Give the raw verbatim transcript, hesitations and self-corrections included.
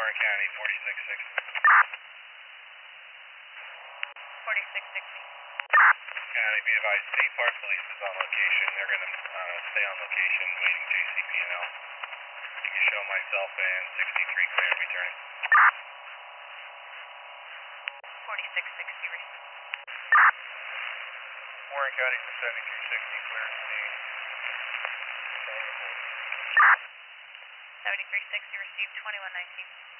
Warren County, forty-six sixty. forty-six sixty. County, be advised, State Park Police is on location. They're going to uh, stay on location, waiting J C P N L. You can show myself and sixty-three clear and returning. forty-six sixty, receive. Warren County for seventy-three sixty, clear to scene. seventy-three sixty, received, twenty-one nineteen.